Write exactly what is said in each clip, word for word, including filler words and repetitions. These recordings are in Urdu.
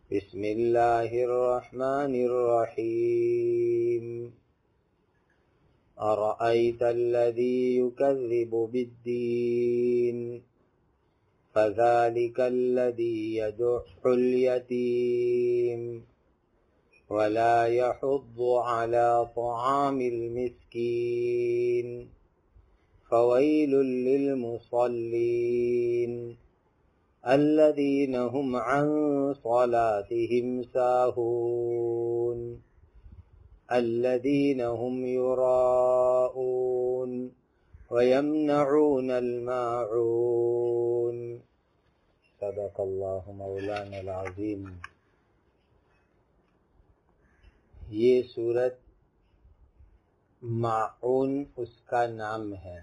بسم اللہ الرحمن الرحیم ارأیت الذی یکذب بالدین فذلک الذی یدع الیتیم ولا يحض على طعام المسكين فويل للمصلين الذين هم عن صلاتهم ساهون الذين هم يراءون ويمنعون الماعون صدق الله مولانا العظیم۔ یہ سورت ماعون اس کا نام ہے،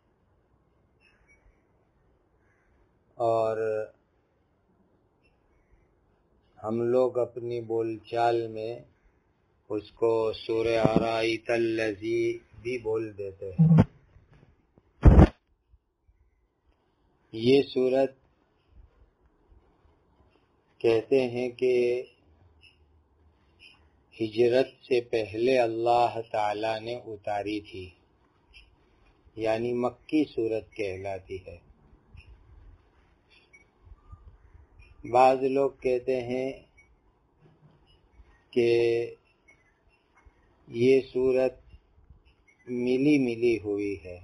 اور ہم لوگ اپنی بول چال میں اس کو سورہ ارائیت الذی بھی بول دیتے ہیں۔ یہ سورت کہتے ہیں کہ ہجرت سے پہلے اللہ تعالیٰ نے اتاری تھی، یعنی مکی سورت کہلاتی ہے۔ بعض لوگ کہتے ہیں کہ یہ سورت ملی ملی ہوئی ہے،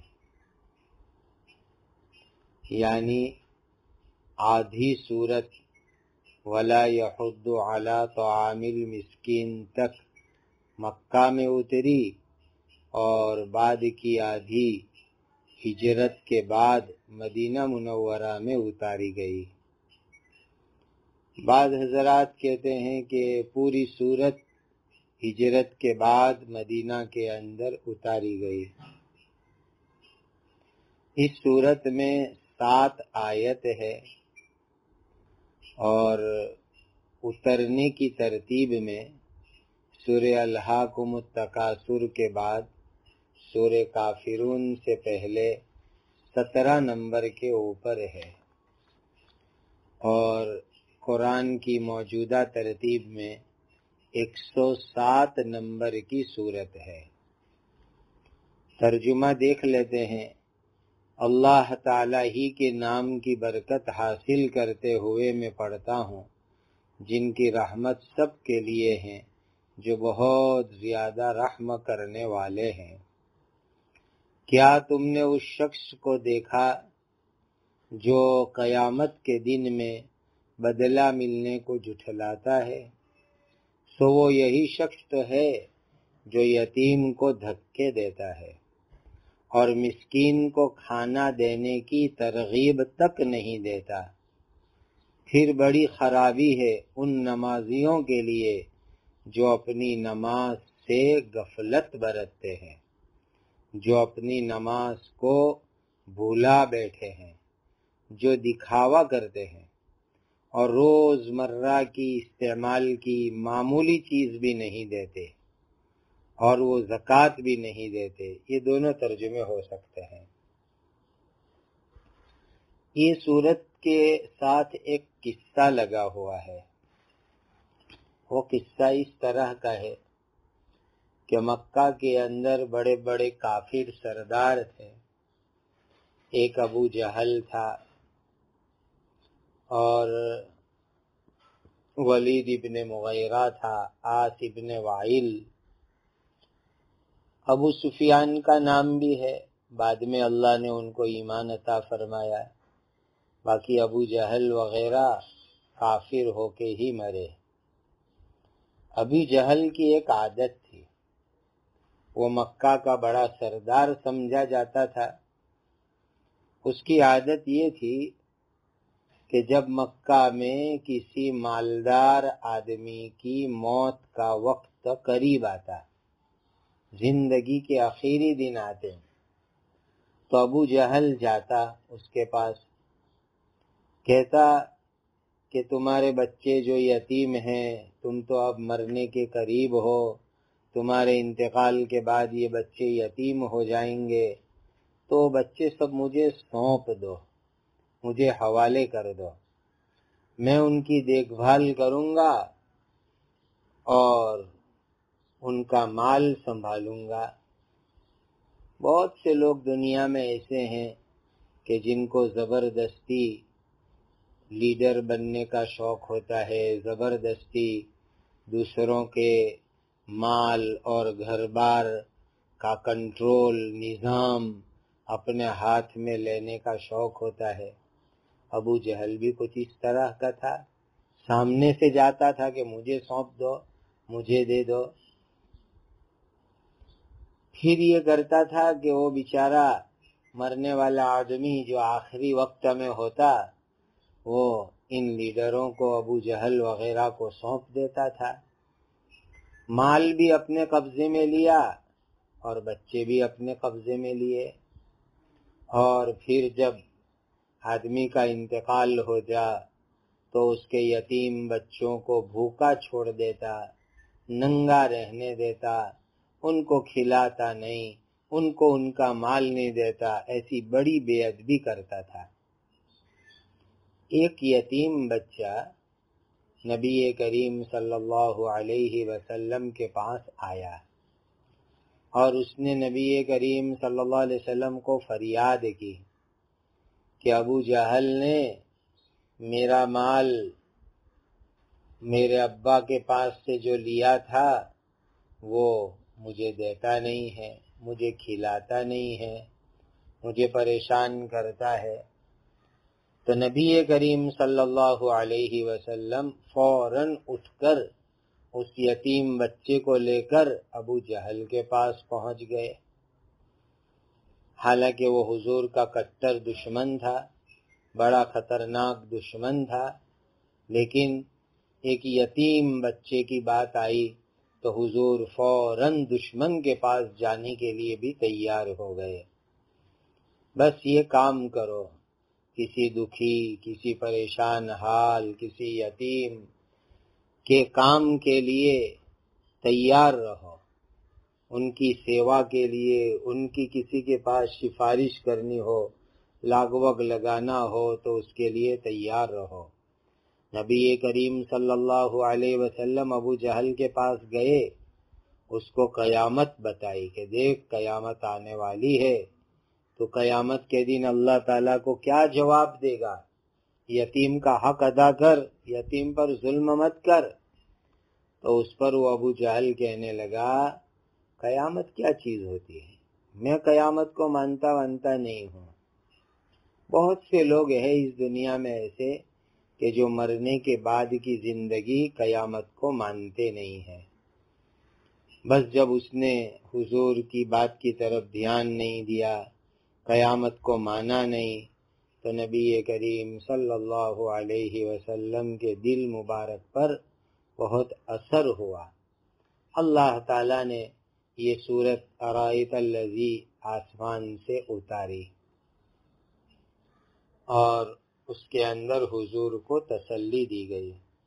یعنی آدھی سورت ولا یحض علی طعام المسکین تک مکہ میں اتری، اور بعد کی آدھی ہجرت کے بعد مدینہ منورہ میں اتاری گئی۔ بعض حضرات کہتے ہیں کہ پوری سورت ہجرت کے بعد مدینہ کے اندر اتاری گئی۔ اس سورت میں سات آیت ہے، اور اترنے کی ترتیب میں سورہ الہاکم التکاثر کے بعد سورہ کافرون سے پہلے سترہ نمبر کے اوپر ہے، اور قرآن کی موجودہ ترتیب میں ایک سو سات نمبر کی سورت ہے۔ ترجمہ دیکھ لیتے ہیں۔ اللہ تعالیٰ ہی کے نام کی برکت حاصل کرتے ہوئے میں پڑھتا ہوں، جن کی رحمت سب کے لیے ہیں، جو بہت زیادہ رحم کرنے والے ہیں۔ کیا تم نے اس شخص کو دیکھا جو قیامت کے دن میں بدلہ ملنے کو جھٹلاتا ہے؟ سو وہ یہی شخص تو ہے جو یتیم کو دھکے دیتا ہے اور مسکین کو کھانا دینے کی ترغیب تک نہیں دیتا۔ پھر بڑی خرابی ہے ان نمازیوں کے لیے جو اپنی نماز سے غفلت برتتے ہیں، جو اپنی نماز کو بھولا بیٹھے ہیں، جو دکھاوا کرتے ہیں اور روز مرہ کی استعمال کی معمولی چیز بھی نہیں دیتے، اور وہ زکوٰۃ بھی نہیں دیتے۔ یہ دونوں ترجمے ہو سکتے ہیں۔ یہ سورت کے ساتھ ایک قصہ لگا ہوا ہے۔ وہ قصہ اس طرح کا ہے کہ مکہ کے اندر بڑے بڑے کافر سردار تھے۔ ایک ابو جہل تھا، اور ولید ابن مغیرہ تھا، عاص ابن وائل، ابو سفیان کا نام بھی ہے، بعد میں اللہ نے ان کو ایمان عطا فرمایا۔ باقی ابو جہل وغیرہ کافر ہو کے ہی مرے۔ ابو جہل کی ایک عادت تھی، وہ مکہ کا بڑا سردار سمجھا جاتا تھا۔ اس کی عادت یہ تھی کہ جب مکہ میں کسی مالدار آدمی کی موت کا وقت قریب آتا، زندگی کے آخری دن آتے، تو ابو جہل جاتا اس کے پاس، کہتا کہ تمہارے بچے جو یتیم ہیں، تم تو اب مرنے کے قریب ہو، تمہارے انتقال کے بعد یہ بچے یتیم ہو جائیں گے، تو بچے سب مجھے سونپ دو، مجھے حوالے کر دو۔ میں ان کی دیکھ بھال کروں گا اور ان کا مال سنبھالوں گا۔ بہت سے لوگ دنیا میں ایسے ہیں کہ جن کو زبردستی لیڈر بننے کا شوق ہوتا ہے، زبردستی دوسروں کے مال اور گھر بار کا کنٹرول نظام اپنے ہاتھ میں لینے کا شوق ہوتا ہے۔ ابو جہل بھی کچھ اس طرح کا تھا، سامنے سے جاتا تھا کہ مجھے سونپ دو، مجھے دے دو، پھر یہ کرتا تھا کہ وہ بیچارہ مرنے والا آدمی جو آخری وقت میں ہوتا وہ ان لیڈروں کو، ابو جہل وغیرہ کو سونپ دیتا تھا، مال بھی اپنے قبضے میں لیا اور بچے بھی اپنے قبضے میں لیے، اور پھر جب آدمی کا انتقال ہو جا تو اس کے یتیم بچوں کو بھوکا چھوڑ دیتا، ننگا رہنے دیتا، ان کو کھلاتا نہیں، ان کو ان کا مال نہیں دیتا، ایسی بڑی بے ادبی کرتا تھا۔ ایک یتیم بچہ نبی کریم صلی اللہ علیہ وسلم کے پاس آیا اور اس نے نبی کریم صلی اللہ علیہ وسلم کو فریاد کی کہ ابو جہل نے میرا مال میرے ابا کے پاس سے جو لیا تھا وہ مجھے دیتا نہیں ہے، مجھے کھلاتا نہیں ہے، مجھے پریشان کرتا ہے۔ تو نبی کریم صلی اللہ علیہ وسلم فوراً اٹھ کر اس یتیم بچے کو لے کر ابو جہل کے پاس پہنچ گئے۔ حالانکہ وہ حضور کا کٹر دشمن تھا، بڑا خطرناک دشمن تھا، لیکن ایک یتیم بچے کی بات آئی تو حضور فوراً دشمن کے پاس جانے کے لیے بھی تیار ہو گئے۔ بس یہ کام کرو، کسی دکھی، کسی پریشان حال، کسی یتیم کے کام کے لیے تیار رہو، ان کی سیوا کے لیے، ان کی کسی کے پاس سفارش کرنی ہو، لاگ وگ لگانا ہو تو اس کے لیے تیار رہو۔ نبی کریم صلی اللہ علیہ وسلم ابو جہل کے پاس گئے، اس کو قیامت بتائی کہ دیکھ قیامت آنے والی ہے، تو قیامت کے دن اللہ تعالیٰ کو کیا جواب دے گا؟ یتیم کا حق ادا کر، یتیم پر ظلم مت کر۔ تو اس پر وہ ابو جہل کہنے لگا قیامت کیا چیز ہوتی ہے، میں قیامت کو مانتا وانتا نہیں ہوں۔ بہت سے لوگ ہیں اس دنیا میں ایسے کہ جو مرنے کے بعد کی زندگی قیامت کو مانتے نہیں ہیں۔ بس جب اس نے حضور کی بات کی طرف دھیان نہیں دیا، قیامت کو مانا نہیں، تو نبی کریم صلی اللہ علیہ وسلم کے دل مبارک پر بہت اثر ہوا۔ اللہ تعالیٰ نے یہ سورت ارائیت الذی آسمان سے اتاری اور اس کے اندر حضور کو تسلی دی گئی۔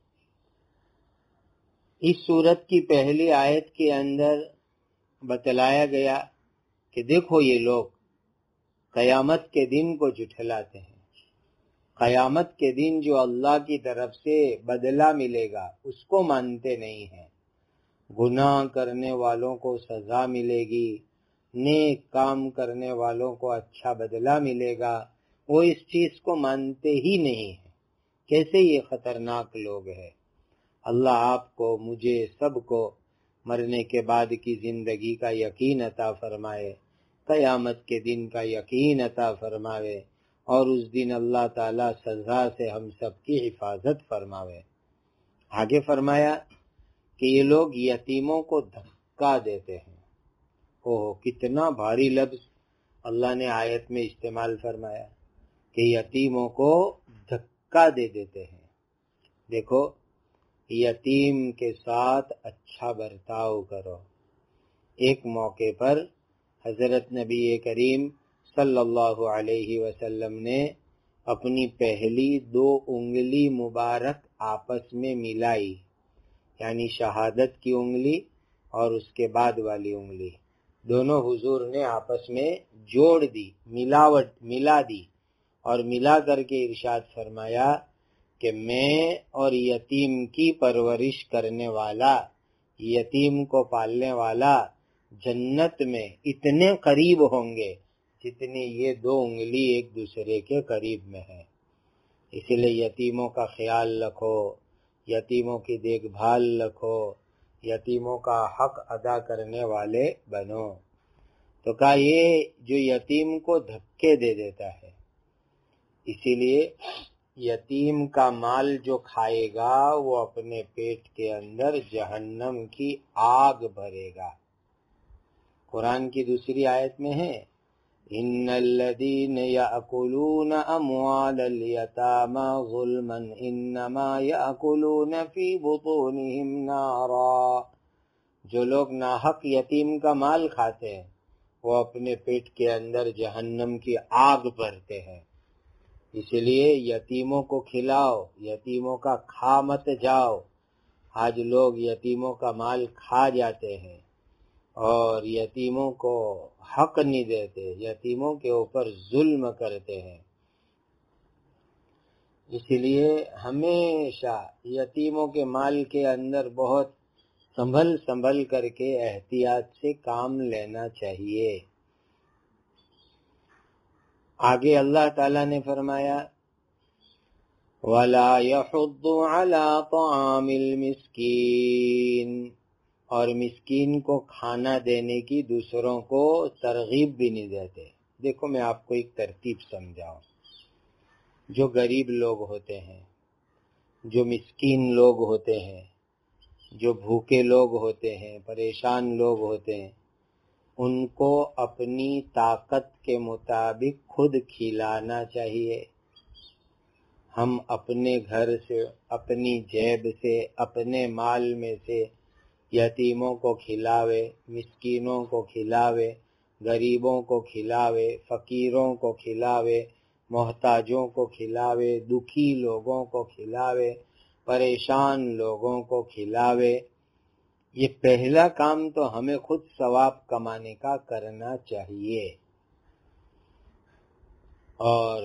اس سورت کی پہلی آیت کے اندر بتلایا گیا کہ دیکھو یہ لوگ قیامت کے دن کو جھٹلاتے ہیں، قیامت کے دن جو اللہ کی طرف سے بدلہ ملے گا اس کو مانتے نہیں ہیں، گناہ کرنے والوں کو سزا ملے گی، نیک کام کرنے والوں کو اچھا بدلہ ملے گا، وہ اس چیز کو مانتے ہی نہیں ہیں۔ کیسے یہ خطرناک لوگ ہیں۔ اللہ آپ کو، مجھے، سب کو مرنے کے بعد کی زندگی کا یقین عطا فرمائے، قیامت کے دن کا یقین عطا فرمائے، اور اس دن اللہ تعالیٰ سزا سے ہم سب کی حفاظت فرمائے۔ آگے فرمایا کہ یہ لوگ یتیموں کو دھکا دیتے ہیں۔ اوہ کتنا بھاری لفظ اللہ نے آیت میں استعمال فرمایا کہ یتیموں کو دھکا دے دیتے ہیں۔ دیکھو یتیم کے ساتھ اچھا برتاؤ کرو۔ ایک موقع پر حضرت نبی کریم صلی اللہ علیہ وسلم نے اپنی پہلی دو انگلی مبارک آپس میں ملائی، یعنی شہادت کی انگلی اور اس کے بعد والی انگلی دونوں حضور نے آپس میں جوڑ دی، ملاوٹ ملا دی، اور ملا کر کے ارشاد فرمایا کہ میں اور یتیم کی پرورش کرنے والا، یتیم کو پالنے والا جنت میں اتنے قریب ہوں گے جتنی یہ دو انگلی ایک دوسرے کے قریب میں ہے۔ اسی لیے یتیموں کا خیال رکھو، یتیموں کی دیکھ بھال رکھو، یتیموں کا حق ادا کرنے والے بنو۔ تو کہا یہ جو یتیم کو دھکے دے دیتا ہے، اسی لیے یتیم کا مال جو کھائے گا وہ اپنے پیٹ کے اندر جہنم کی آگ بھرے گا۔ قرآن کی دوسری آیت میں ہے ان الذین یأکلون اموال الیتامی ظلما انما یأکلون فی بطونہم نارا، جو لوگ ناحق یتیم کا مال کھاتے ہیں وہ اپنے پیٹ کے اندر جہنم کی آگ بھرتے ہیں۔ اسی لیے یتیموں کو کھلاؤ، یتیموں کا کھا مت جاؤ۔ آج لوگ یتیموں کا مال کھا جاتے ہیں اور یتیموں کو حق نہیں دیتے، یتیموں کے اوپر ظلم کرتے ہیں۔ اسی لیے ہمیشہ یتیموں کے مال کے اندر بہت سنبھل سنبھل کر کے احتیاط سے کام لینا چاہیے۔ آگے اللہ تعالیٰ نے فرمایا وَلَا يَحُضُّ عَلَىٰ طَعَامِ الْمِسْكِينِ، اور مسکین کو کھانا دینے کی دوسروں کو ترغیب بھی نہیں دیتے۔ دیکھو میں آپ کو ایک ترتیب سمجھاؤں۔ جو غریب لوگ ہوتے ہیں، جو مسکین لوگ ہوتے ہیں، جو بھوکے لوگ ہوتے ہیں، پریشان لوگ ہوتے ہیں، ان کو اپنی طاقت کے مطابق خود کھلانا چاہیے۔ ہم اپنے گھر سے، اپنی جیب سے، اپنے مال میں سے یتیموں کو کھلاوے، مسکینوں کو کھلاوے، غریبوں کو کھلاوے، فقیروں کو کھلاوے، محتاجوں کو کھلاوے، دکھی لوگوں کو کھلاوے، پریشان لوگوں کو کھلاوے۔ یہ پہلا کام تو ہمیں خود ثواب کمانے کا کرنا چاہیے۔ اور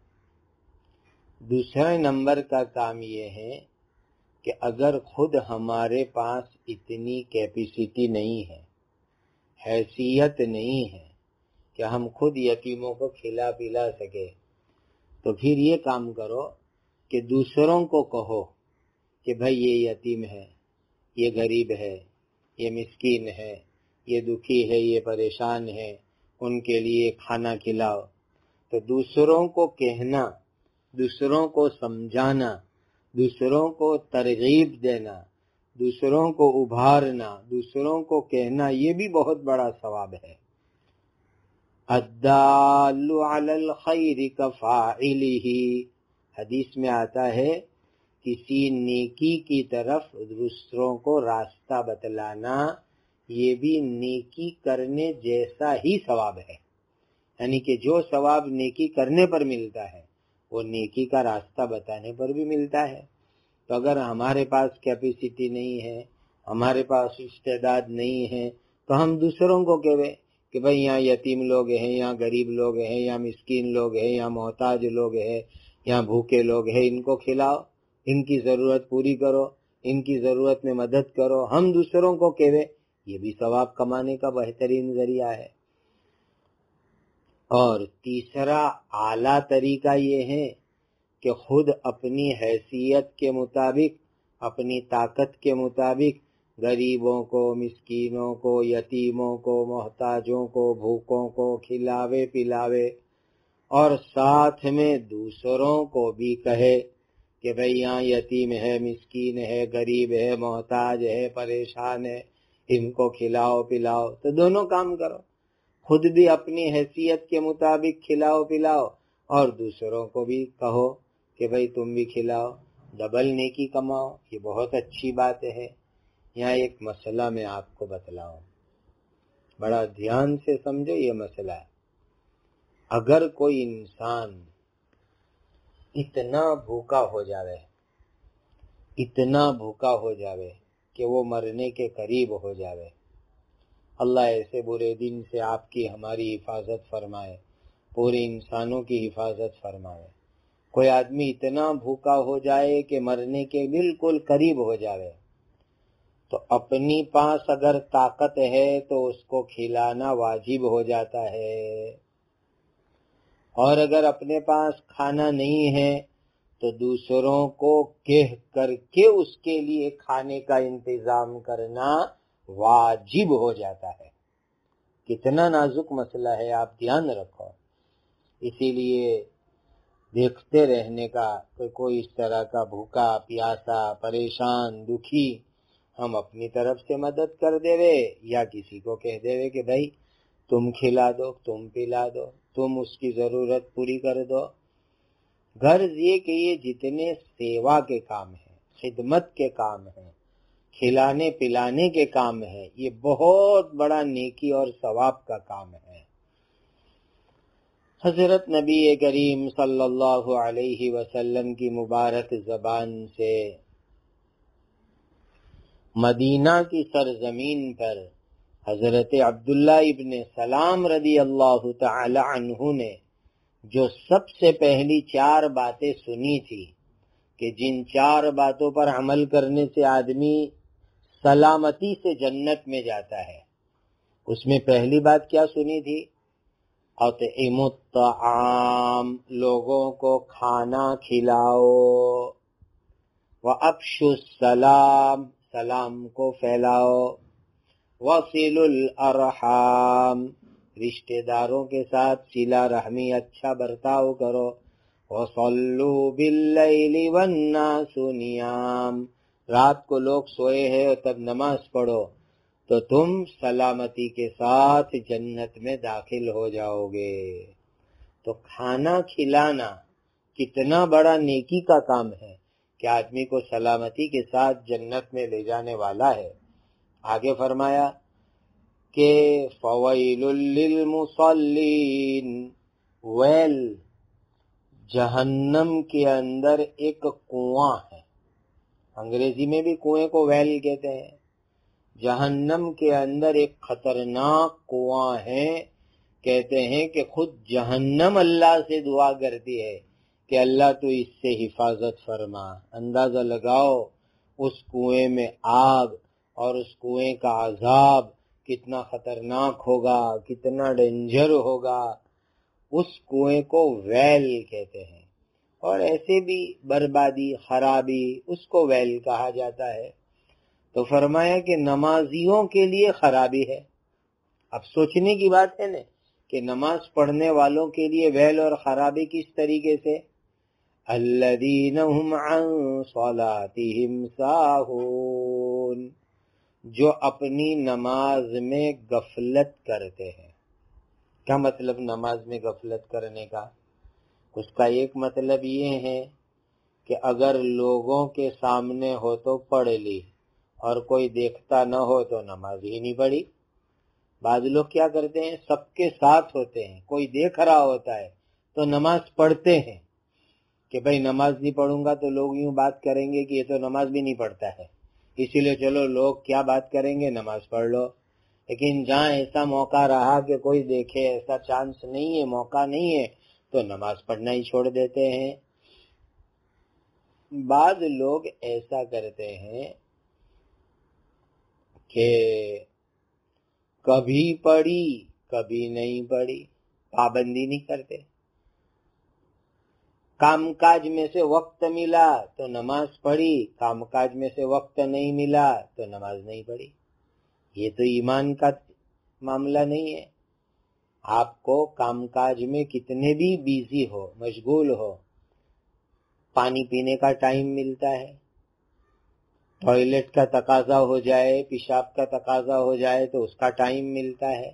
دوسرے نمبر کا کام یہ ہے کہ اگر خود ہمارے پاس اتنی کیپیسٹی نہیں ہے، حیثیت نہیں ہے کہ ہم خود یتیموں کو کھلا پلا سکے، تو پھر یہ کام کرو کہ دوسروں کو کہو کہ بھائی یہ یتیم ہے، یہ غریب ہے، یہ مسکین ہے، یہ دکھی ہے، یہ پریشان ہے، ان کے لیے کھانا کھلاؤ۔ تو دوسروں کو کہنا، دوسروں کو سمجھانا، دوسروں کو ترغیب دینا، دوسروں کو ابھارنا، دوسروں کو کہنا، یہ بھی بہت بڑا ثواب ہے۔ الدال علی الخیر کفاعلہ، حدیث میں آتا ہے کسی نیکی کی طرف دوسروں کو راستہ بتلانا یہ بھی نیکی کرنے جیسا ہی ثواب ہے۔ یعنی کہ جو ثواب نیکی کرنے پر ملتا ہے وہ نیکی کا راستہ بتانے پر بھی ملتا ہے۔ تو اگر ہمارے پاس کیپیسٹی نہیں ہے، ہمارے پاس استعداد نہیں ہے، تو ہم دوسروں کو کہے کہ بھئی یہاں یتیم لوگ ہیں، یہاں غریب لوگ ہیں، یہاں مسکین لوگ ہیں، یہاں محتاج لوگ ہیں، یہاں بھوکے لوگ ہیں، ان کو کھلاؤ، ان کی ضرورت پوری کرو، ان کی ضرورت میں مدد کرو۔ ہم دوسروں کو کہے، یہ بھی ثواب کمانے کا بہترین ذریعہ ہے۔ اور تیسرا اعلیٰ طریقہ یہ ہے کہ خود اپنی حیثیت کے مطابق، اپنی طاقت کے مطابق غریبوں کو، مسکینوں کو، یتیموں کو، محتاجوں کو، بھوکوں کو کھلاوے پلاوے، اور ساتھ میں دوسروں کو بھی کہے کہ بھئی یہاں یتیم ہے، مسکین ہے، غریب ہے، محتاج ہے، پریشان ہے، ان کو کھلاؤ پلاؤ۔ تو دونوں کام کرو، خود بھی اپنی حیثیت کے مطابق کھلاؤ پلاؤ اور دوسروں کو بھی کہو کہ بھئی تم بھی کھلاؤ، ڈبل نیکی کماؤ۔ یہ بہت اچھی بات ہے۔ یہاں ایک مسئلہ میں آپ کو بتلاؤں، بڑا دھیان سے سمجھو یہ مسئلہ ہے۔ اگر کوئی انسان اتنا بھوکا ہو جاوے، اتنا بھوکا ہو جاوے کہ وہ مرنے کے قریب ہو جاوے، اللہ ایسے برے دن سے آپ کی ہماری حفاظت فرمائے، پورے انسانوں کی حفاظت فرمائے۔ کوئی آدمی اتنا بھوکا ہو جائے کہ مرنے کے بالکل قریب ہو جائے تو اپنی پاس اگر طاقت ہے تو اس کو کھلانا واجب ہو جاتا ہے، اور اگر اپنے پاس کھانا نہیں ہے تو دوسروں کو کہہ کر کے اس کے لیے کھانے کا انتظام کرنا واجب ہو جاتا ہے۔ کتنا نازک مسئلہ ہے، آپ دھیان رکھو۔ اسی لیے دیکھتے رہنے کا کہ کوئی اس طرح کا بھوکا پیاسا پریشان دکھی، ہم اپنی طرف سے مدد کر دے وے یا کسی کو کہہ دے وے کہ بھائی تم کھلا دو، تم پلا دو، تم اس کی ضرورت پوری کر دو۔ غرض یہ کہ یہ جتنے سیوا کے کام ہیں، خدمت کے کام ہیں، کھلانے پلانے کے کام ہیں، یہ بہت بڑا نیکی اور ثواب کا کام ہے۔ حضرت نبی کریم صلی اللہ علیہ وسلم کی مبارک زبان سے مدینہ کی سرزمین پر حضرت عبداللہ ابن سلام رضی اللہ تعالی عنہ نے جو سب سے پہلی چار باتیں سنی تھی کہ جن چار باتوں پر عمل کرنے سے آدمی سلامتی سے جنت میں جاتا ہے، اس میں پہلی بات کیا سنی تھی؟ اطعم الطعام، لوگوں کو کھانا کھلاؤ، وَأَفْشُوا السَّلَامَ، سلام کو پھیلاؤ، وَصِلُوا الْأَرْحَامَ، رشتہ داروں کے ساتھ صلہ رحمی اچھا برتاؤ کرو، وَصَلُّوا بِاللَّيْلِ وَالنَّاسُ نِيَامٌ، رات کو لوگ سوئے ہیں اور تب نماز پڑھو تو تم سلامتی کے ساتھ جنت میں داخل ہو جاؤ گے۔ تو کھانا کھلانا کتنا بڑا نیکی کا کام ہے کہ آدمی کو سلامتی کے ساتھ جنت میں لے جانے والا ہے۔ آگے فرمایا کہ فویل للمصلین، ویل جہنم کے اندر ایک کنواں ہے، انگریزی میں بھی کنویں کو ویل کہتے ہیں۔ جہنم کے اندر ایک خطرناک کنواں ہے، کہتے ہیں کہ خود جہنم اللہ سے دعا کرتی ہے کہ اللہ تو اس سے حفاظت فرما۔ اندازہ لگاؤ اس کنویں میں آگ اور اس کنویں کا عذاب کتنا خطرناک ہوگا، کتنا ڈینجر ہوگا۔ اس کنویں کو ویل کہتے ہیں، اور ایسے بھی بربادی خرابی اس کو ویل کہا جاتا ہے۔ تو فرمایا کہ نمازیوں کے لیے خرابی ہے۔ اب سوچنے کی بات ہے نا کہ نماز پڑھنے والوں کے لیے ویل اور خرابی کس طریقے سے؟ الذین هم عن صلاتهم ساہون، جو اپنی نماز میں غفلت کرتے ہیں۔ کیا مطلب نماز میں غفلت کرنے کا؟ اس کا ایک مطلب یہ ہے کہ اگر لوگوں کے سامنے ہو تو پڑھ لی اور کوئی دیکھتا نہ ہو تو نماز ہی نہیں پڑھی۔ بعض لوگ کیا کرتے ہیں، سب کے ساتھ ہوتے ہیں، کوئی دیکھ رہا ہوتا ہے تو نماز پڑھتے ہیں کہ بھئی نماز نہیں پڑھوں گا تو لوگ یوں بات کریں گے کہ یہ تو نماز بھی نہیں پڑھتا ہے، اسی لیے چلو لوگ کیا بات کریں گے، نماز پڑھ لو۔ لیکن جہاں ایسا موقع رہا کہ کوئی دیکھے، ایسا چانس نہیں ہے، موقع نہیں ہے، تو نماز پڑھنا ہی چھوڑ دیتے ہیں۔ بعض لوگ ایسا کرتے ہیں کہ کبھی پڑھی کبھی نہیں پڑھی، پابندی نہیں کرتے۔ کام کاج میں سے وقت ملا تو نماز پڑھی، کام کاج میں سے وقت نہیں ملا تو نماز نہیں پڑھی۔ یہ تو ایمان کا معاملہ نہیں ہے۔ آپ کو کام کاج میں کتنے بھی بیزی ہو، مشغول ہو، پانی پینے کا ٹائم ملتا ہے، ٹوائلٹ کا تقاضا ہو جائے، پیشاب کا تقاضا ہو جائے تو اس کا ٹائم ملتا ہے،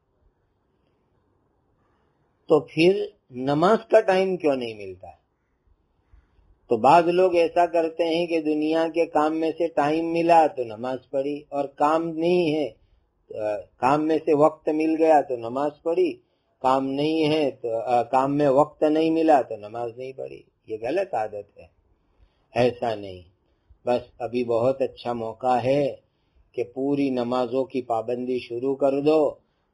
تو پھر نماز کا ٹائم کیوں نہیں ملتا ہے؟ تو بعض لوگ ایسا کرتے ہیں کہ دنیا کے کام میں سے ٹائم ملا تو نماز پڑھی، اور کام نہیں ہے، کام میں سے وقت مل گیا تو نماز پڑھی، کام نہیں ہے تو کام میں وقت نہیں ملا تو نماز نہیں پڑھی۔ یہ غلط عادت ہے، ایسا نہیں۔ بس ابھی بہت اچھا موقع ہے کہ پوری نمازوں کی پابندی شروع کر دو،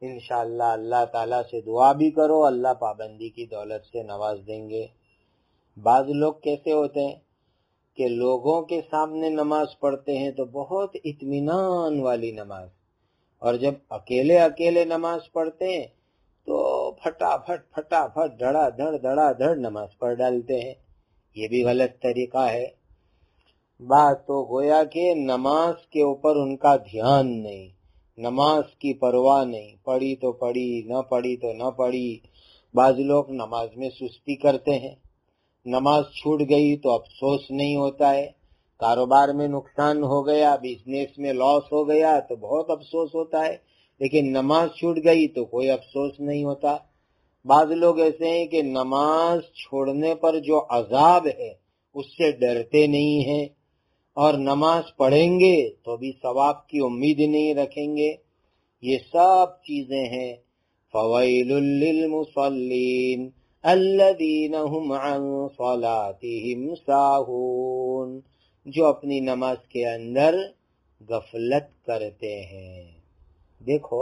انشاءاللہ اللہ تعالیٰ سے دعا بھی کرو، اللہ پابندی کی دولت سے نواز دیں گے۔ بعض لوگ کیسے ہوتے ہیں کہ لوگوں کے سامنے نماز پڑھتے ہیں تو بہت اطمینان والی نماز، اور جب اکیلے اکیلے نماز پڑھتے ہیں تو پھٹافٹ پھٹافٹ دھڑا دھڑ دھڑا دھڑ نماز پڑھ ڈالتے ہیں۔ یہ بھی غلط طریقہ ہے۔ بات تو گویا کہ نماز کے اوپر ان کا دھیان نہیں، نماز کی پرواہ نہیں، پڑھی تو پڑھی، نہ پڑھی تو نہ پڑھی۔ بعض لوگ نماز میں سستی کرتے ہیں، نماز چھوٹ گئی تو افسوس نہیں ہوتا ہے، کاروبار میں نقصان ہو گیا، بزنس میں لاس ہو گیا تو بہت افسوس ہوتا ہے، لیکن نماز چھوٹ گئی تو کوئی افسوس نہیں ہوتا۔ بعض لوگ ایسے ہیں کہ نماز چھوڑنے پر جو عذاب ہے اس سے ڈرتے نہیں ہیں، اور نماز پڑھیں گے تو بھی ثواب کی امید نہیں رکھیں گے۔ یہ سب چیزیں ہیں۔ فویل للمصلین الذین هم عن صلاتهم ساہون، جو اپنی نماز کے اندر غفلت کرتے ہیں۔ دیکھو،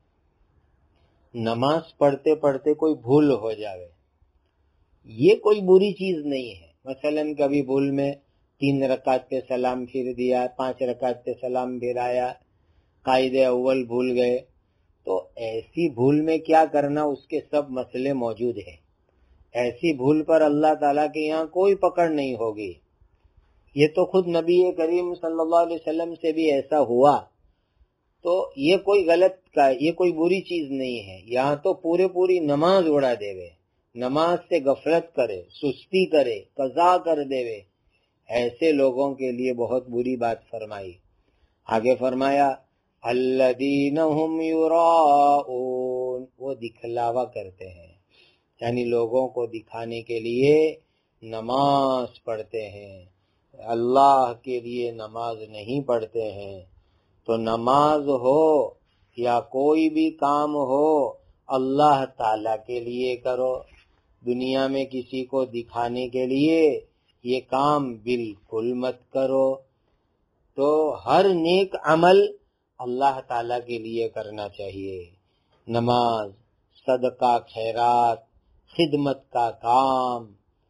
نماز پڑھتے پڑھتے کوئی بھول ہو جاوے، یہ کوئی بری چیز نہیں ہے۔ مثلا کبھی بھول میں تین رکعت پہ سلام پھر دیا، پانچ رکعت پہ سلام پھرایا، قائد اول بھول گئے، تو ایسی بھول میں کیا کرنا، اس کے سب مسئلے موجود ہیں۔ ایسی بھول پر اللہ تعالیٰ کے یہاں کوئی پکڑ نہیں ہوگی۔ یہ تو خود نبی کریم صلی اللہ علیہ وسلم سے بھی ایسا ہوا، تو یہ کوئی غلط کا یہ کوئی بری چیز نہیں ہے۔ یہاں تو پورے پوری نماز اڑا دے وے، نماز سے غفلت کرے، سستی کرے، قضا کر دے وے، ایسے لوگوں کے لیے بہت بری بات فرمائی۔ آگے فرمایا الذین هم یراؤون، وہ دکھلاوا کرتے ہیں، یعنی لوگوں کو دکھانے کے لیے نماز پڑھتے ہیں، اللہ کے لیے نماز نہیں پڑھتے ہیں۔ تو نماز ہو یا کوئی بھی کام ہو، اللہ تعالی کے لیے کرو، دنیا میں کسی کو دکھانے کے لیے یہ کام بالکل مت کرو۔ تو ہر نیک عمل اللہ تعالی کے لیے کرنا چاہیے، نماز، صدقہ، خیرات، خدمت کا کام،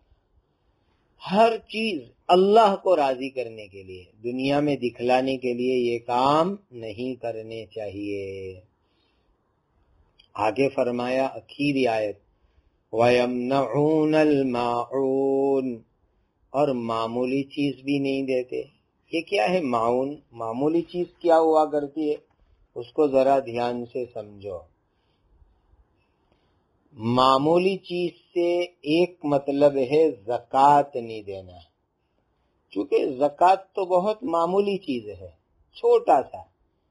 ہر چیز اللہ کو راضی کرنے کے لیے، دنیا میں دکھلانے کے لیے یہ کام نہیں کرنے چاہیے۔ آگے فرمایا اخیری آیت وَيَمْنَعُونَ الْمَاعُونَ، اور معمولی چیز بھی نہیں دیتے۔ یہ کیا ہے معاون؟ معمولی چیز کیا ہوا کرتی ہے، اس کو ذرا دھیان سے سمجھو۔ معمولی چیز سے ایک مطلب ہے زکوٰۃ نہیں دینا، چونکہ زکوٰۃ تو بہت معمولی چیز ہے، چھوٹا سا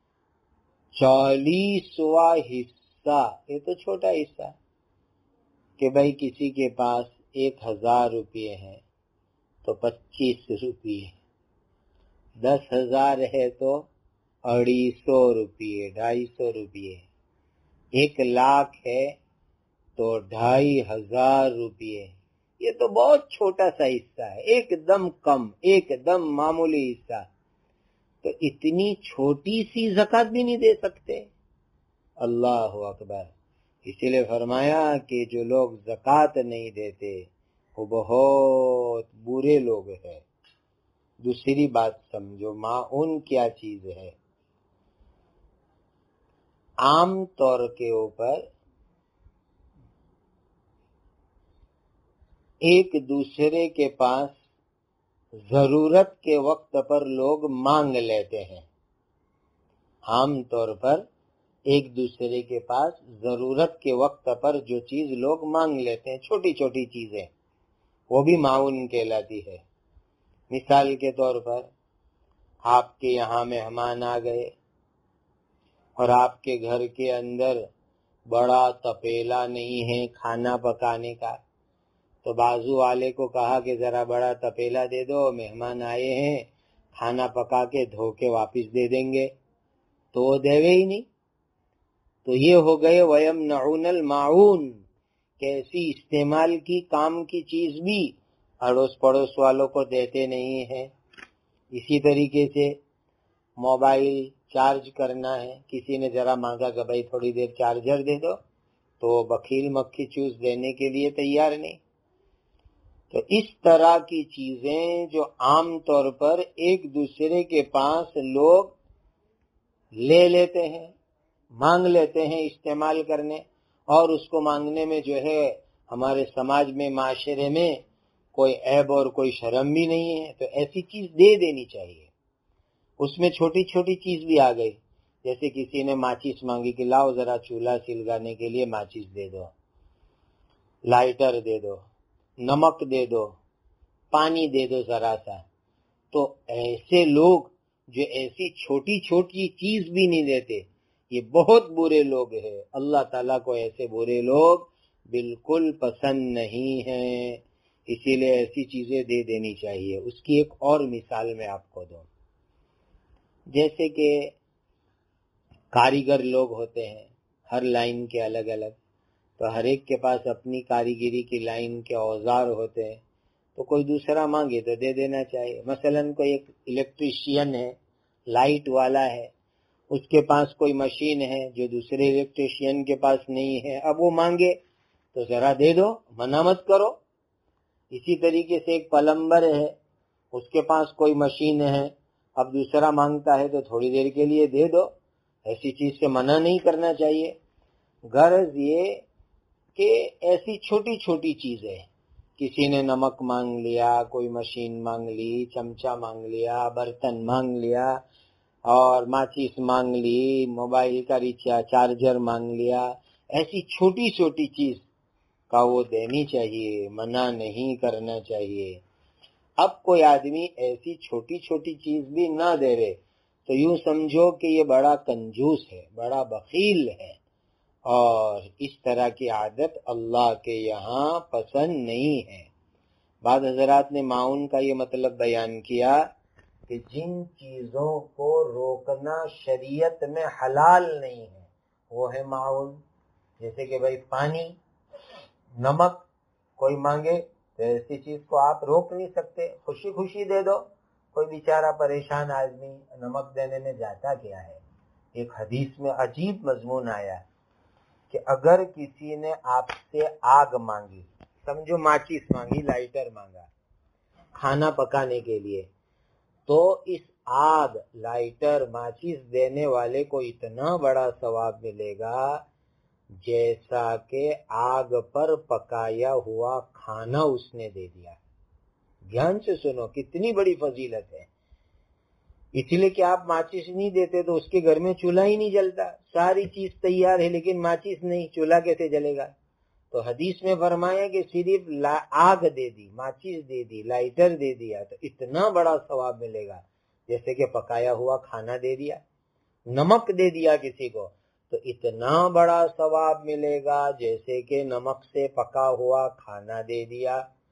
چالیسواں حصہ، یہ تو چھوٹا حصہ کہ بھائی کسی کے پاس ایک ہزار روپے ہیں تو پچیس روپے، دس ہزار ہے تو اڑی سو روپے، ڈھائی سو روپے، ایک لاکھ ہے تو ڈھائی ہزار روپے۔ یہ تو بہت چھوٹا سا حصہ ہے، ایک دم کم، ایک دم معمولی حصہ، تو اتنی چھوٹی سی زکوٰۃ بھی نہیں دے سکتے؟ اللہ اکبر۔ اسی لیے فرمایا کہ جو لوگ زکوٰۃ نہیں دیتے وہ بہت برے لوگ ہیں۔ دوسری بات سمجھو، معاون کیا چیز ہے؟ عام طور کے اوپر ایک دوسرے کے پاس ضرورت کے وقت پر لوگ مانگ لیتے ہیں، عام طور پر ایک دوسرے کے پاس ضرورت کے وقت پر جو چیز لوگ مانگ لیتے ہیں، چھوٹی چھوٹی چیزیں، وہ بھی معاون کہلاتی ہے۔ مثال کے طور پر آپ کے یہاں مہمان آ گئے اور آپ کے گھر کے اندر بڑا تپیلا نہیں ہے کھانا پکانے کا، تو بازو والے کو کہا کہ ذرا بڑا تپیلا دے دو، مہمان آئے ہیں، کھانا پکا کے دھو کے واپس دے دیں گے، تو وہ دے گے ہی نہیں۔ تو یہ ہو گئے وَيَمْنَعُونَ الْمَاعُونَ، کہ ایسی استعمال کی کام کی چیز بھی اڑوس پڑوس والوں کو دیتے نہیں ہیں۔ اسی طریقے سے موبائل چارج کرنا ہے، کسی نے ذرا مانگا کہ بھائی تھوڑی دیر چارجر دے دو، تو بخیل مکھی چوس دینے کے لیے تیار نہیں۔ تو اس طرح کی چیزیں جو عام طور پر ایک دوسرے کے پاس لوگ لے لیتے ہیں، مانگ لیتے ہیں استعمال کرنے، اور اس کو مانگنے میں جو ہے ہمارے سماج میں، معاشرے میں کوئی عیب اور کوئی شرم بھی نہیں ہے، تو ایسی چیز دے دینی چاہیے۔ اس میں چھوٹی چھوٹی چیز بھی آ گئی، جیسے کسی نے ماچس مانگی کہ لاؤ ذرا چولہا سلگانے کے لیے ماچس دے دو، لائٹر دے دو، نمک دے دو، پانی دے دو ذرا سا۔ تو ایسے لوگ جو ایسی چھوٹی چھوٹی چیز بھی نہیں دیتے، یہ بہت برے لوگ ہیں۔ اللہ تعالیٰ کو ایسے برے لوگ بالکل پسند نہیں ہیں، اسی لیے ایسی چیزیں دے دینی چاہیے۔ اس کی ایک اور مثال میں آپ کو دوں، جیسے کہ کاریگر لوگ ہوتے ہیں، ہر لائن کے الگ الگ، تو ہر ایک کے پاس اپنی کاریگری کی لائن کے اوزار ہوتے ہیں، تو کوئی دوسرا مانگے تو دے دینا چاہیے۔ مثلا کوئی ایک الیکٹریشین ہے، لائٹ والا ہے، اس کے پاس کوئی مشین ہے جو دوسرے الیکٹریشین کے پاس نہیں ہے، اب وہ مانگے تو ذرا دے دو، منع مت کرو۔ اسی طریقے سے ایک پلمبر ہے، اس کے پاس کوئی مشین ہے، اب دوسرا مانگتا ہے تو تھوڑی دیر کے لیے دے دو، ایسی چیز سے منع نہیں کرنا چاہیے۔ غرض یہ کہ ایسی چھوٹی چھوٹی چیزیں، کسی نے نمک مانگ لیا، کوئی مشین مانگ لی، چمچہ مانگ لیا، برتن مانگ لیا، اور ماچس مانگ لی، موبائل کا ریچارج چارجر مانگ لیا، ایسی چھوٹی چھوٹی چیز کا وہ دینی چاہیے، منع نہیں کرنا چاہیے۔ اب کوئی آدمی ایسی چھوٹی چھوٹی چیز بھی نہ دے رہے تو یوں سمجھو کہ یہ بڑا کنجوس ہے، بڑا بخیل ہے، اور اس طرح کی عادت اللہ کے یہاں پسند نہیں ہے۔ بعض حضرات نے معاون کا یہ مطلب بیان کیا کہ جن چیزوں کو روکنا شریعت میں حلال نہیں ہے وہ ہے معاون، جیسے کہ بھئی پانی، نمک کوئی مانگے تو ایسی چیز کو آپ روک نہیں سکتے، خوشی خوشی دے دو۔ کوئی بیچارہ پریشان آدمی نمک دینے میں جاتا کیا ہے؟ ایک حدیث میں عجیب مضمون آیا کہ اگر کسی نے آپ سے آگ مانگی، سمجھو ماچس مانگی، لائٹر مانگا کھانا پکانے کے لیے، تو اس آگ، لائٹر، ماچس دینے والے کو اتنا بڑا ثواب ملے گا جیسا کہ آگ پر پکایا ہوا کھانا اس نے دے دیا۔ دھیان سے سنو، کتنی بڑی فضیلت ہے۔ اس لیے کہ آپ ماچس نہیں دیتے تو اس کے گھر میں چولہا ہی نہیں جلتا، ساری چیز تیار ہے لیکن ماچس نہیں، چولہا کیسے جلے گا؟ تو حدیث میں فرمایا کہ صرف آگ دے دی، ماچس دے دی، لائٹر دے دیا تو اتنا بڑا ثواب ملے گا جیسے کہ پکایا ہوا کھانا دے دیا۔ نمک دے دیا کسی کو تو اتنا بڑا ثواب ملے گا جیسے کہ نمک سے پکا ہوا کھانا دے دیا۔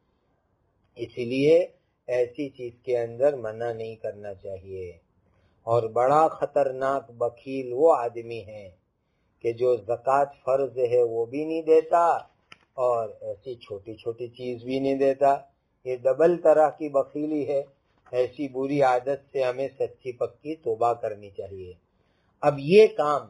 اس لیے ایسی چیز کے اندر منع نہیں کرنا چاہیے۔ اور بڑا خطرناک بخیل وہ آدمی ہے کہ جو زکوٰۃ فرض ہے وہ بھی نہیں دیتا اور ایسی چھوٹی چھوٹی چیز بھی نہیں دیتا۔ یہ ڈبل طرح کی بخیلی ہے۔ ایسی بری عادت سے ہمیں سچی پکی توبہ کرنی چاہیے۔ اب یہ کام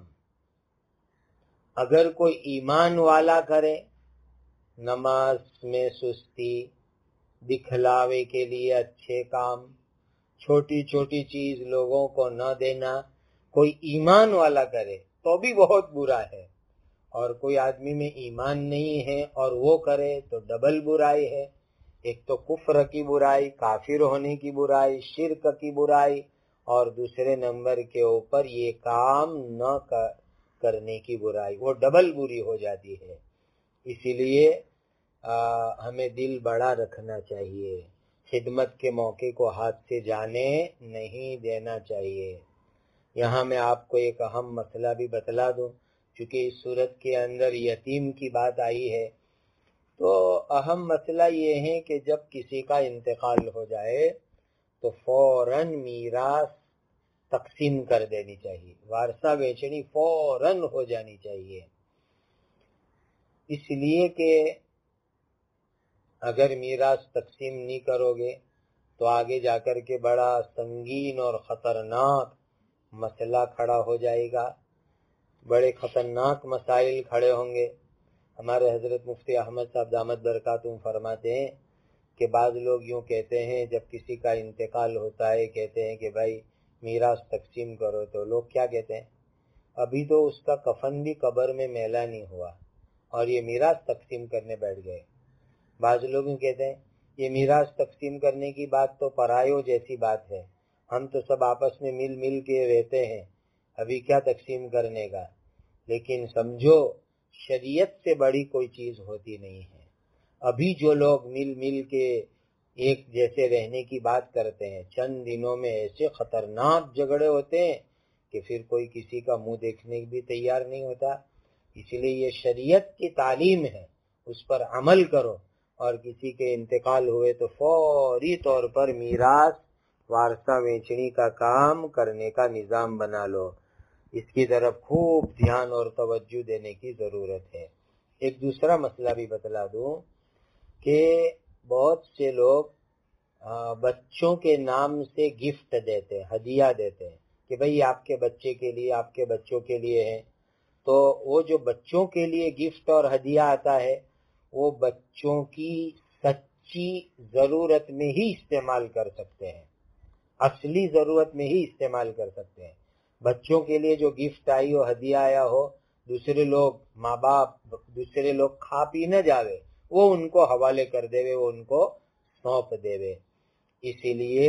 اگر کوئی ایمان والا کرے، نماز میں سستی، دکھلاوے کے لیے اچھے کام، چھوٹی چھوٹی چیز لوگوں کو نہ دینا، کوئی ایمان والا کرے تو بھی بہت برا ہے، اور کوئی آدمی میں ایمان نہیں ہے اور وہ کرے تو ڈبل برائی ہے۔ ایک تو کفر کی برائی، کافر ہونے کی برائی، شرک کی برائی، اور دوسرے نمبر کے اوپر یہ کام نہ کرنے کی برائی، وہ ڈبل بری ہو جاتی ہے۔ اسی لیے ہمیں دل بڑا رکھنا چاہیے، خدمت کے موقع کو ہاتھ سے جانے نہیں دینا چاہیے۔ یہاں میں آپ کو ایک اہم مسئلہ بھی بتلا دوں، چونکہ اس صورت کے اندر یتیم کی بات آئی ہے، تو اہم مسئلہ یہ ہے کہ جب کسی کا انتقال ہو جائے تو فوراً میراث تقسیم کر دینی چاہیے، وارثہ بیچنی فوراً ہو جانی چاہیے۔ اس لیے کہ اگر میراث تقسیم نہیں کرو گے تو آگے جا کر کے بڑا سنگین اور خطرناک مسئلہ کھڑا ہو جائے گا، بڑے خطرناک مسائل کھڑے ہوں گے۔ ہمارے حضرت مفتی احمد صاحب دامت برکاتہم فرماتے ہیں کہ بعض لوگ یوں کہتے ہیں جب کسی کا انتقال ہوتا ہے کہتے ہیں کہ بھائی میراث تقسیم کرو، تو لوگ کیا کہتے ہیں، ابھی تو اس کا کفن بھی قبر میں میلا نہیں ہوا اور یہ میراث تقسیم کرنے بیٹھ گئے۔ بعض لوگ یوں کہتے ہیں یہ میراث تقسیم کرنے کی بات تو پرایوں جیسی بات ہے، ہم تو سب آپس میں مل مل کے رہتے ہیں، ابھی کیا تقسیم کرنے کا۔ لیکن سمجھو شریعت سے بڑی کوئی چیز ہوتی نہیں ہے۔ ابھی جو لوگ مل مل کے ایک جیسے رہنے کی بات کرتے ہیں، چند دنوں میں ایسے خطرناک جھگڑے ہوتے ہیں کہ پھر کوئی کسی کا منہ دیکھنے بھی تیار نہیں ہوتا۔ اس لیے یہ شریعت کی تعلیم ہے، اس پر عمل کرو، اور کسی کے انتقال ہوئے تو فوری طور پر میراث وارثہ ویچنی کا کام کرنے کا نظام بنا لو۔ اس کی طرف خوب دھیان اور توجہ دینے کی ضرورت ہے۔ ایک دوسرا مسئلہ بھی بتلا دوں کہ بہت سے لوگ بچوں کے نام سے گفٹ دیتے ہیں، ہدیہ دیتے ہیں کہ بھئی آپ کے بچے کے لیے، آپ کے بچوں کے لیے ہے۔ تو وہ جو بچوں کے لیے گفٹ اور ہدیہ آتا ہے وہ بچوں کی سچی ضرورت میں ہی استعمال کر سکتے ہیں، اصلی ضرورت میں ہی استعمال کر سکتے ہیں۔ بچوں کے لیے جو گفٹ آئی ہو، ہدیہ آیا ہو، دوسرے لوگ ماں باپ دوسرے لوگ کھا پی نہ جاوے، وہ ان کو حوالے کر دے وہ ان کو سونپ دے۔ اسی لیے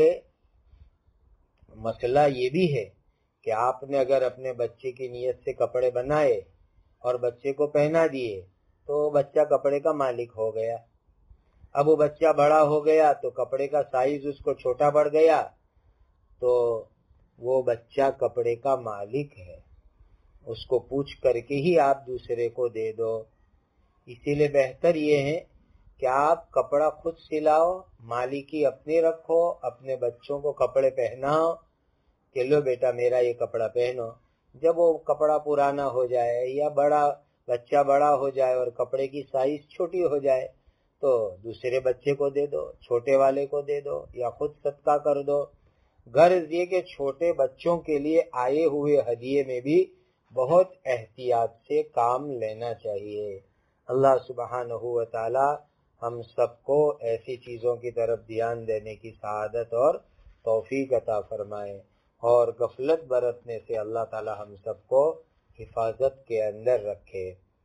مسئلہ یہ بھی ہے کہ آپ نے اگر اپنے بچے کی نیت سے کپڑے بنائے اور بچے کو پہنا دیے تو بچہ کپڑے کا مالک ہو گیا۔ اب وہ بچہ بڑا ہو گیا تو کپڑے کا سائز اس کو چھوٹا پڑ گیا تو وہ بچہ کپڑے کا مالک ہے، اس کو پوچھ کر کے ہی آپ دوسرے کو دے دو۔ اسی لیے بہتر یہ ہے کہ آپ کپڑا خود سلاؤ، مالکی اپنی رکھو، اپنے بچوں کو کپڑے پہناؤ کہ لو بیٹا میرا یہ کپڑا پہنو۔ جب وہ کپڑا پرانا ہو جائے یا بڑا بچہ بڑا ہو جائے اور کپڑے کی سائز چھوٹی ہو جائے تو دوسرے بچے کو دے دو، چھوٹے والے کو دے دو یا خود صدقہ کر دو۔ غرض یہ کہ چھوٹے بچوں کے لیے آئے ہوئے ہدیے میں بھی بہت احتیاط سے کام لینا چاہیے۔ اللہ سبحانہ و تعالی ہم سب کو ایسی چیزوں کی طرف دھیان دینے کی سعادت اور توفیق عطا فرمائے، اور غفلت برتنے سے اللہ تعالی ہم سب کو حفاظت کے اندر رکھے۔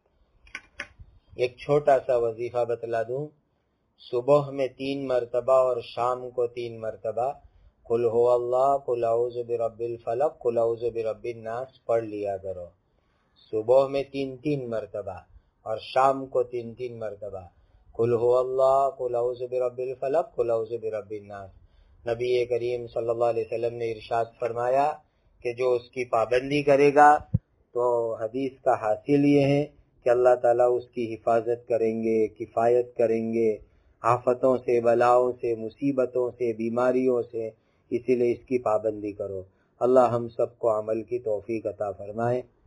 ایک چھوٹا سا وظیفہ بتلا دوں، صبح میں تین مرتبہ اور شام کو تین مرتبہ قل هو اللہ، قل اعوذ برب الفلق، قل اعوذ برب الناس پڑھ لیا کرو۔ صبح میں تین تین مرتبہ اور شام کو تین تین مرتبہ قل هو اللہ، قل اعوذ برب الفلق، قل اعوذ برب الناس۔ نبی کریم صلی اللہ علیہ وسلم نے ارشاد فرمایا کہ جو اس کی پابندی کرے گا تو حدیث کا حاصل یہ ہے کہ اللہ تعالیٰ اس کی حفاظت کریں گے، کفایت کریں گے آفتوں سے، بلاؤں سے، مصیبتوں سے، بیماریوں سے۔ اسی لیے اس کی پابندی کرو۔ اللہ ہم سب کو عمل کی توفیق عطا فرمائے۔